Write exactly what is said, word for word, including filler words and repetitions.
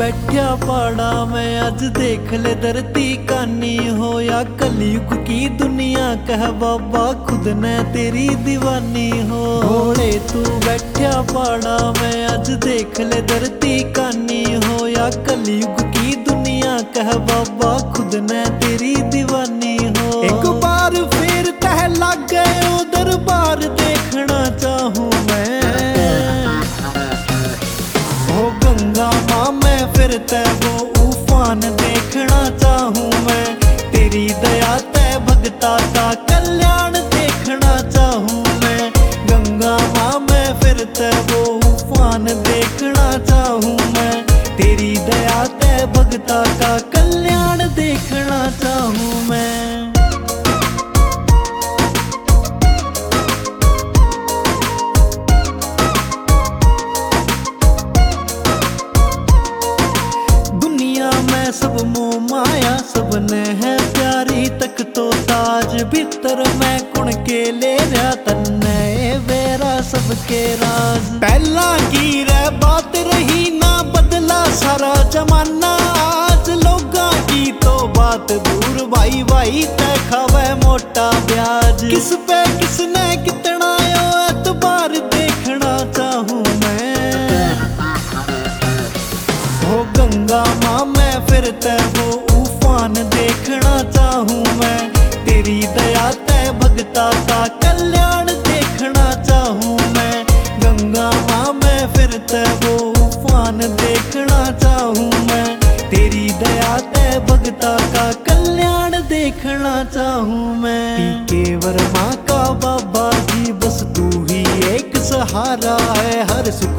बैठा पाड़ा में, आज देख ले धरती कानी हो या कलयुग की दुनिया कह बाबा खुद ने तेरी दीवानी हो। घोड़े तू बैठा पाड़ा में, आज देख ले धरती कानी हो या कलयुग की दुनिया कह बाबा खुद ने तेरी दीवानी हो। एक बार फिर तह लग गए ओ दरबार देखना चाहूं मैं, ओ गंगा माँ मैं फिर तय वो उफान देखना चाहूं मैं। तेरी दया तय भगता का कल्याण देखना चाहूं मैं। गंगा माँ मैं फिर तय वो उफान देखना चाहूं मैं। तेरी दया तय भगता का कल्याण देखना चाहूं मैं। सब मोह माया सबने है प्यारी तक तो ताज, भीतर मैं कुण के ले रहा तन्ने बेरा सबके राज। पहला की रे बात रही ना बदला सारा जमाना, आज लोगा की तो बात दूर भाई भाई तय खावे मोटा ब्याज। किस पे किसने कितना एतबार देखना चाहूं मैं, ओ गंगा माँ मैं फिर तय वो उफान देखना चाहूं मैं। तेरी दया तय भगता का कल्याण देखना चाहूं मैं। गंगा माँ मैं फिर तय वो उफान देखना चाहूं मैं। तेरी दया तय भगता का कल्याण देखना चाहूं मैं। पीके वर्मा का बाबा जी बस तू ही एक सहारा है, हर सुख